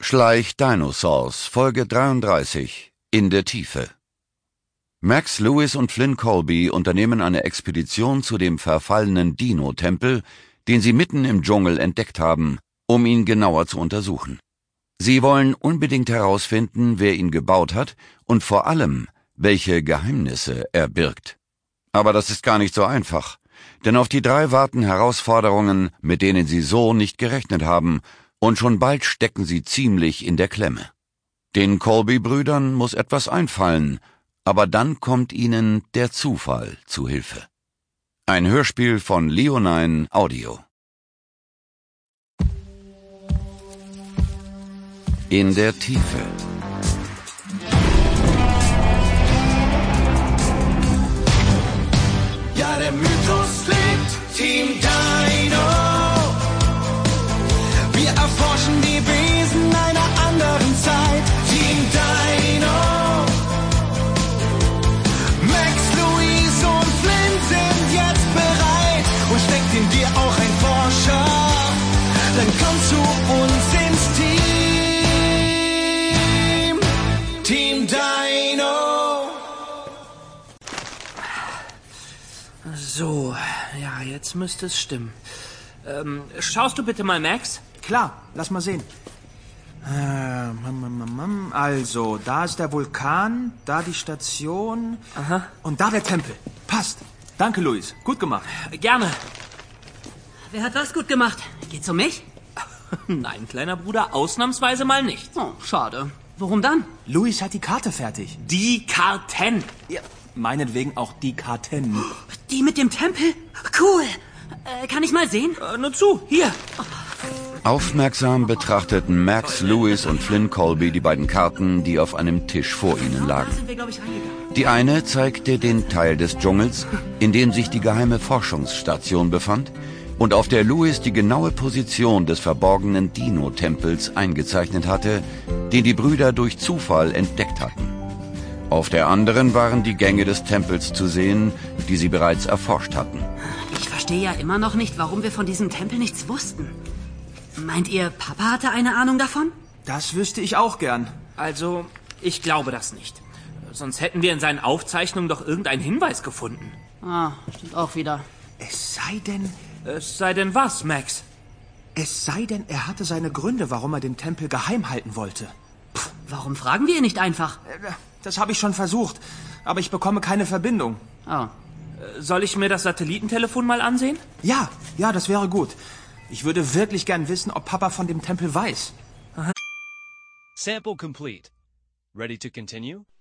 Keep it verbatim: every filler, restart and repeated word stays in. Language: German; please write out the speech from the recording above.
Schleich-Dinosaurs, Folge dreiunddreißig, in der Tiefe. Max Lewis und Flynn Colby unternehmen eine Expedition zu dem verfallenen Dino-Tempel, den sie mitten im Dschungel entdeckt haben, um ihn genauer zu untersuchen. Sie wollen unbedingt herausfinden, wer ihn gebaut hat und vor allem, welche Geheimnisse er birgt. Aber das ist gar nicht so einfach, denn auf die drei warten Herausforderungen, mit denen sie so nicht gerechnet haben, und schon bald stecken sie ziemlich in der Klemme. Den Colby-Brüdern muss etwas einfallen, aber dann kommt ihnen der Zufall zu Hilfe. Ein Hörspiel von Leonine Audio. In der Tiefe. Ja, der Mythos lebt, Team Dino. Wir erforschen die Wesen einer anderen Zeit, Team Dino. Max, Louise und Flynn sind jetzt bereit. Und steckt in dir auch ein Forscher, dann komm zu uns ins Team, Team Dino. So, ja, jetzt müsste es stimmen. Ähm, schaust du bitte mal, Max? Klar, lass mal sehen. Äh, also, da ist der Vulkan, da die Station. Aha. Und da der Tempel. Passt. Danke, Luis. Gut gemacht. Gerne. Wer hat was gut gemacht? Geht's um mich? Nein, kleiner Bruder, ausnahmsweise mal nicht. Oh, schade. Worum dann? Luis hat die Karte fertig. Die Karten. Ja, meinetwegen auch die Karten. Die mit dem Tempel? Cool. Äh, kann ich mal sehen? Äh, nur zu, hier. Aufmerksam betrachteten Max, Lewis und Flynn Colby die beiden Karten, die auf einem Tisch vor ihnen lagen. Da sind wir, glaube ich, reingegangen. Die eine zeigte den Teil des Dschungels, in dem sich die geheime Forschungsstation befand, und auf der Lewis die genaue Position des verborgenen Dino-Tempels eingezeichnet hatte, den die Brüder durch Zufall entdeckt hatten. Auf der anderen waren die Gänge des Tempels zu sehen, die sie bereits erforscht hatten. Ich verstehe ja immer noch nicht, warum wir von diesem Tempel nichts wussten. Meint ihr, Papa hatte eine Ahnung davon? Das wüsste ich auch gern. Also, ich glaube das nicht. Sonst hätten wir in seinen Aufzeichnungen doch irgendeinen Hinweis gefunden. Ah, stimmt auch wieder. Es sei denn, Es sei denn was, Max? es sei denn, er hatte seine Gründe, warum er den Tempel geheim halten wollte. Warum fragen wir ihn nicht einfach? Äh, Das habe ich schon versucht, aber ich bekomme keine Verbindung. Oh. Soll ich mir das Satellitentelefon mal ansehen? Ja, ja, das wäre gut. Ich würde wirklich gern wissen, ob Papa von dem Tempel weiß. Sample complete. Ready to continue?